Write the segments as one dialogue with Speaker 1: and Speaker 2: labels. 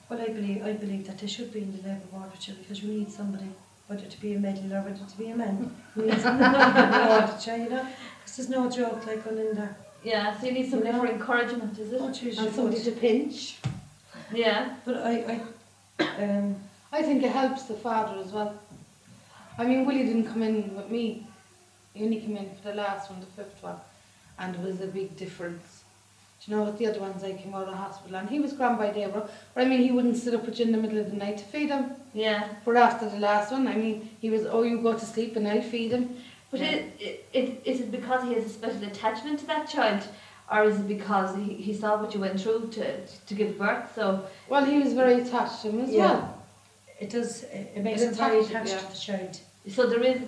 Speaker 1: Well, I believe that they should be in the Labour Board with you, because you need somebody, whether to be a medal or whether to be a man. You need somebody on the board with you, you know, because there's no joke like going in there.
Speaker 2: Yeah, so you need somebody for encouragement, is it?
Speaker 1: Oh, geez,
Speaker 3: And
Speaker 1: you
Speaker 3: somebody
Speaker 1: would.
Speaker 3: to pinch.
Speaker 2: Yeah.
Speaker 1: But
Speaker 3: I think it helps the father as well. I mean, Willie didn't come in with me. He only came in for the last one, the fifth one, and it was a big difference. Do you know what, the other ones I came out of hospital and he was grand by day, but I mean he wouldn't sit up with you in the middle of the night to feed him.
Speaker 2: Yeah.
Speaker 3: But after the last one, I mean, he was, oh, you go to sleep and I'll feed him.
Speaker 2: But is it because he has a special attachment to that child, or is it because he saw what you went through to give birth? So
Speaker 3: Well, he was very attached to him as well.
Speaker 1: it does. It makes
Speaker 3: It
Speaker 1: him very
Speaker 3: attached,
Speaker 1: attached to the child.
Speaker 2: so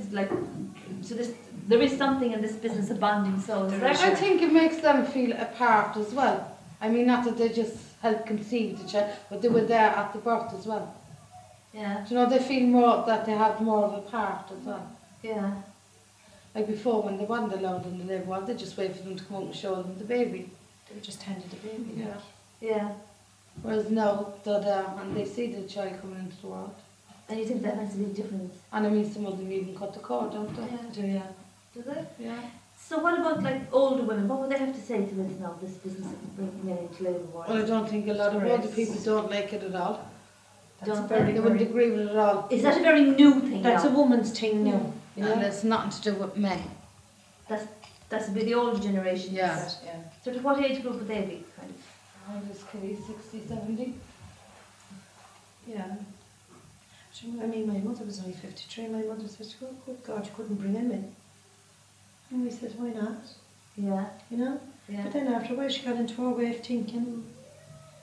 Speaker 2: there is something in this business of bonding souls.
Speaker 1: There is.
Speaker 3: I think it makes them feel a part as well. I mean, not that they just helped conceive the child, but they were there at the birth as well.
Speaker 2: Yeah.
Speaker 3: Do you know, they feel more that they have more of a part as well.
Speaker 2: Yeah.
Speaker 3: Like before, when they weren't allowed in the Labour Board, they just wait for them to come out and show them the baby.
Speaker 1: They were just handed the baby.
Speaker 3: Yeah.
Speaker 2: Yeah.
Speaker 3: Whereas now, they're there and they see the child coming into the world.
Speaker 2: And you think that makes a big difference?
Speaker 3: And I mean, some of them even cut the cord, don't they?
Speaker 2: Does it?
Speaker 3: Yeah.
Speaker 2: So what about like older women? What would they have to say to this now? This business of bringing men into Labour Board?
Speaker 3: Well, I don't think a lot of
Speaker 1: Right.
Speaker 3: older people don't like it at all.
Speaker 1: That's
Speaker 2: Don't
Speaker 1: very,
Speaker 3: They wouldn't
Speaker 1: very,
Speaker 3: agree with it at all.
Speaker 2: Is that a very new thing
Speaker 1: that's
Speaker 2: now?
Speaker 1: a woman's thing now.
Speaker 3: And it's nothing to do with me.
Speaker 2: That's a bit the older generation.
Speaker 3: Yeah.
Speaker 2: Is it? So to what age group would they be? Kind of.
Speaker 3: I just could be 60, 70.
Speaker 1: Yeah. I mean, my mother was only 53. My mother said, "Oh, good God, you couldn't bring him in." And we said, "Why not?"
Speaker 2: Yeah.
Speaker 1: You know.
Speaker 2: Yeah.
Speaker 1: But then after a while, she got into her way of thinking.